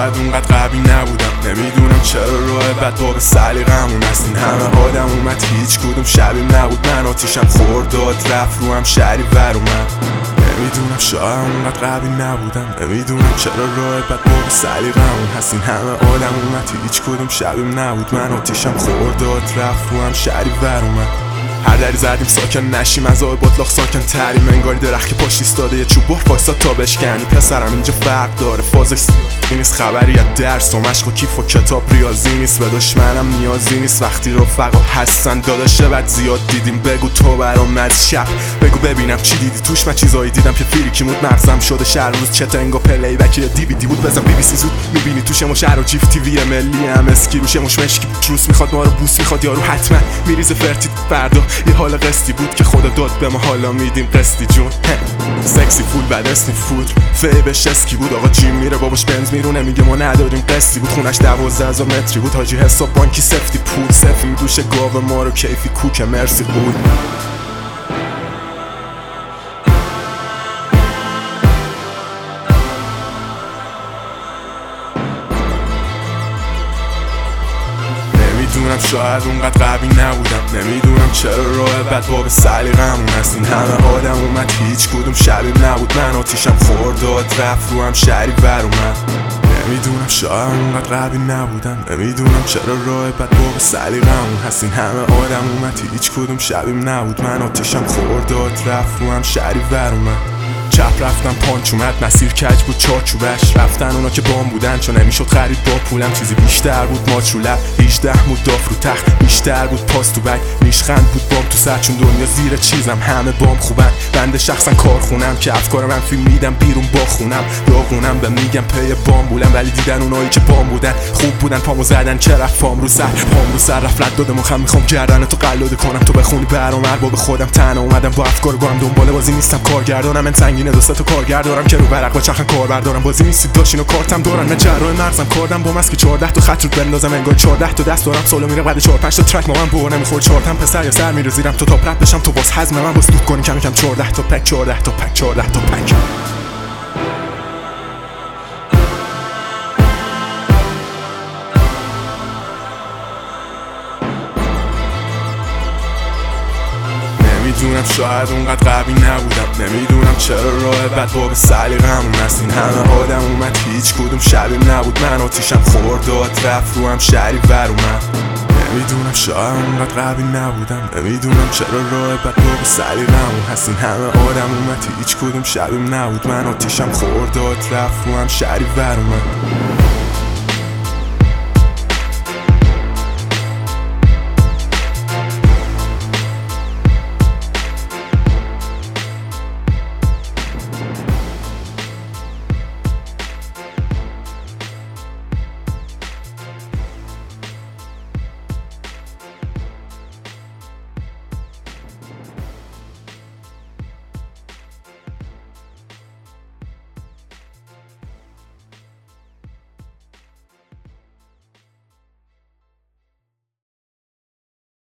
شاید اونقدر قوی نبودم، نمیدونم چرا راه بد باب سلیقمون هست. این همه آدم اومد هیچ کدوم شبیم نبود، من آتیشم خورداد رفت رو هم شهری ور اومد. نمیدونم شاید اونقدر قوی نبودم، نمیدونم چرا راه بد باب سلیقمون هست. این همه آدم اومد هیچ کدوم شبیم نبود، من آتیشم خورداد رفت رو هم شهری ور اومد. هر دری زدیم ساکن نشیم، از آب بطلاق ساکن تریم، انگاری درخت که پاش ایستاده یه چوب بار وایساد تا بشکنی. پسرم اینجا فرق داره، فازش نیست، خبری از درس و مشق و کیف و کتاب ریاضی نیست. به دشمنم نیازی نیست وقتی رفقا هستن، داداشه بد زیاد دیدیم، بگو تو برام از شب، بگو ببینم چی دیدی توش. من چیزایی دیدم که فریکی مود مغزم شده شهر روز چتنگ و پلی بک یا دیویدی بود. بزن بی بی سی زود میبینی توش مو شهر و جیف تیوی ملی هم اسکی روش مش مشکی تروس میخواد ما رو بوس میخواد یارو حتما میریزه فرتی فردا. یه حال قسطی بود که خدا داد به ما، حالا میدیم قسطی جون. سکسی فول بعد اسنی فود فیبش اسکی بود، آقا جیم میره باباش بنز میرونه میگه ما نداریم قسطی بود. خونش 12,000 متری بود، حاجی حساب بانکی سفتی پول سفی میدوشه گاو ما رو کیفی کوکه مرسی بود. نمیدونم شاید اونقدر قوی نبودم، نمیدونم چرا راه بد باب سلیقمون هست. این همه آدم اومد هیچ کدوم شبیم نبود، من آتیشم خورداد رفت رو هم شهری ور اومد. نمیدونم شاید اونقدر قوی نبودم، نمیدونم چرا راه بد باب سلیقمون هست. این همه آدم اومد هیچ کدوم شبیم نبود، من آتیشم خورداد رفت رو هم شهری ور اومد. چپ رفتم پانچ اومد، مسیر کج بود چارچوبش، رفتن اونا که بام بودن چون نمیشد خرید با پولم. چیزی بیشتر بود ماچ رو لب، 18 مود داف رو تخت، بیشتر بود پاس تو بک، نیشخند بود بام تو سر، چون دنیا زیر چیزم همه بام خوبن. بنده شخصا کارخونم که افکار من فیلم میدم بیرون با خونم، داغونم به میگم پی بام بولم، ولی دیدن اونایی که بام بودن خوب بودن پامو زدن که رفت پام رو سر رفت رد داده مخم، میخوام گردن تو قلاده کنم تو بخونی برام ارباب خودم. تنها اومدم با افکار گام دنبال بازی نیستم، کارگردانم من سنگینه دوستا تو کارگر دارم که رو برق با چرخن کاربر دارم. بازی نیستید داشین و کارتم دارن، من جراح مرزم کردم با مسک 14 تا خط رو بندازم، انگار 14 تا دست دارم سولو میره بعد 4 5 تا ترک ما من بور نمیخورد 4 تا پسر یا سر میره زیرم تو تاپ رپ بشم تو باز حزم من باز دود کنیم کم کم 14 تا پک 14 تا پک 14 تا پک. نمیدونم شاید اونقدر قوی نبودم، نمیدونم چرا راه بد باب سلیقمون هست. این همه آدم اومد هیچ کدوم شبیم نبود، من آتیشم خورداد رفت رو هم شهری ور اومد. نمیدونم شاید اونقدر قوی نبودم، نمیدونم چرا راه بد باب سلیقمون هست. این همه آدم اومد هیچ کدوم شبیم نبود، من آتیشم خورداد رفت رو هم شهری ور اومد.